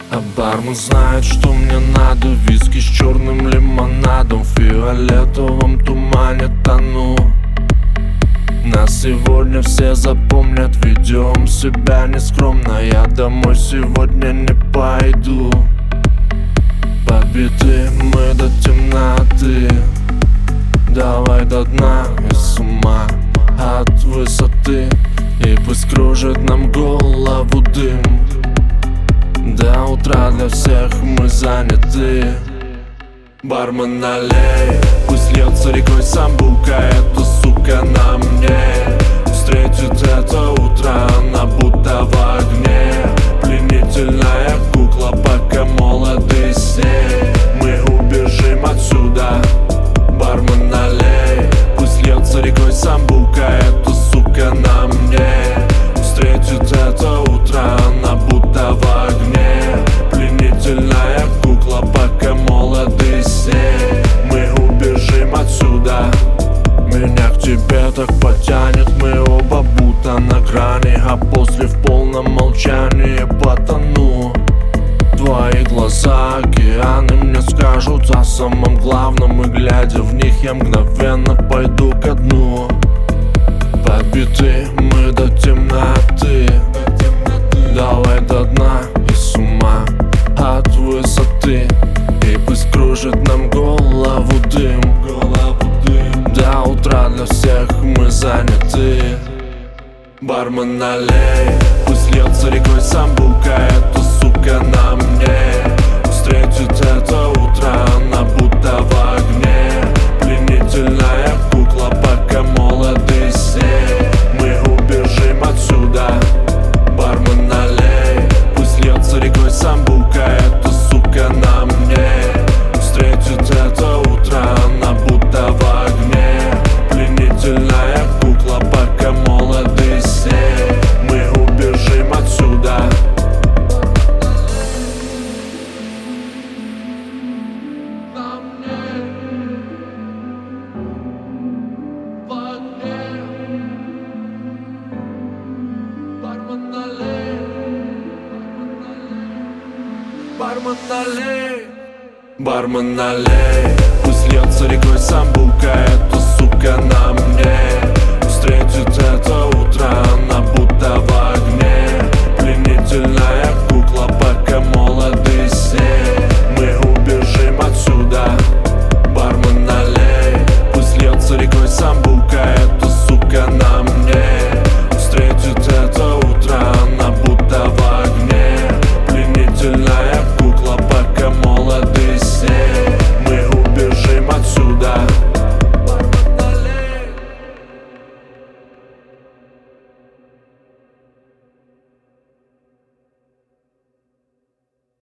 А бармен знает, что мне надо. Виски с черным лимонадом, в фиолетовом тумане тону. Нас сегодня все запомнят, ведем себя нескромно. Я домой сегодня не пойду. Побиты мы до темноты, давай до дна и с ума от высоты. И пусть кружит нам голову дым, до утра для всех мы заняты. Бармен, налей, пусть льется рекой самбука. Эта сука на мне встретит это утро, она будто в огне. Пленительная кукла, пока молоды с ней. Мы убежим отсюда. Бармен, налей, пусть льется рекой самбука. Эта сука на мне встретит это утро, она будто в огне. Пленительная кукла, пока молоды с ней. Мы убежим отсюда. Меня к тебе так потянет, мы оба будто на грани, а после в полном молчании потону. Твои глаза океаны мне скажут о самом главном, и глядя в них я мгновенно пойду ко дну. Побиты мы до темноты, давай до дна и с ума от высоты. И пусть кружит нам голову дым, до утра для всех мы заняты. Бармен, налей, пусть льется рекой самбука. Эта сука на мне встретит это утро, она будто в огне. Пленительная кукла, пока молоды с ней. Мы убежим отсюда. Бармен, налей, пусть льется рекой самбука. Эта сука на мне встретит это утро, она будто в огне. Пленительная кукла, пока молоды с ней. Мы убежим отсюда. Бармен, налей, бармен, налей, пусть льется рекой самбука. Эта сука на мне встретит это утро,